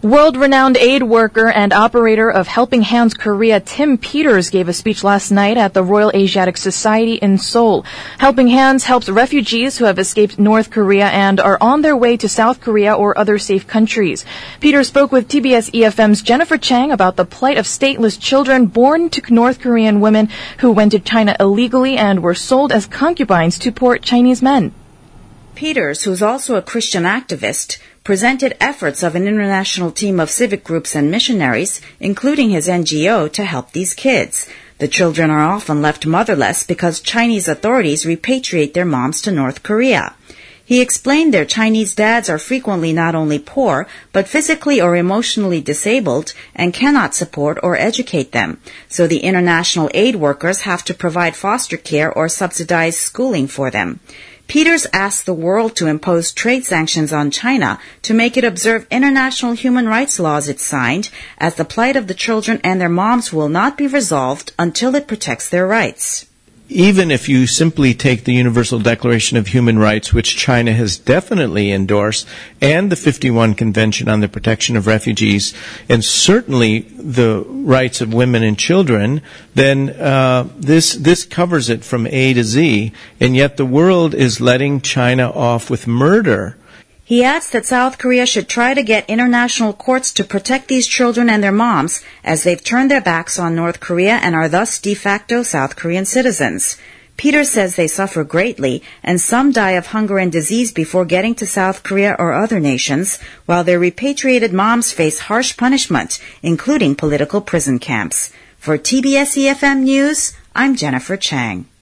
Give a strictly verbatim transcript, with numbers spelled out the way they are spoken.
World-renowned aid worker and operator of Helping Hands Korea, Tim Peters, gave a speech last night at the Royal Asiatic Society in Seoul. Helping Hands helps refugees who have escaped North Korea and are on their way to South Korea or other safe countries. Peters spoke with T B S E F M's Jennifer Chang about the plight of stateless children born to North Korean women who went to China illegally and were sold as concubines to poor Chinese men. Peters, who's also a Christian activist, presented efforts of an international team of civic groups and missionaries, including his N G O, to help these kids. The children are often left motherless because Chinese authorities repatriate their moms to North Korea. He explained their Chinese dads are frequently not only poor, but physically or emotionally disabled and cannot support or educate them. So the international aid workers have to provide foster care or subsidize schooling for them. Peters asked the world to impose trade sanctions on China to make it observe international human rights laws it signed, as the plight of the children and their moms will not be resolved until it protects their rights. Even if you simply take the Universal Declaration of Human Rights, which China has definitely endorsed, and the fifty-one Convention on the Protection of Refugees, and certainly the rights of women and children, then uh, this this covers it from A to Z, and yet the world is letting China off with murder. He adds that South Korea should try to get international courts to protect these children and their moms, as they've turned their backs on North Korea and are thus de facto South Korean citizens. Peters says they suffer greatly, and some die of hunger and disease before getting to South Korea or other nations, while their repatriated moms face harsh punishment, including political prison camps. For T B S E F M News, I'm Jennifer Chang.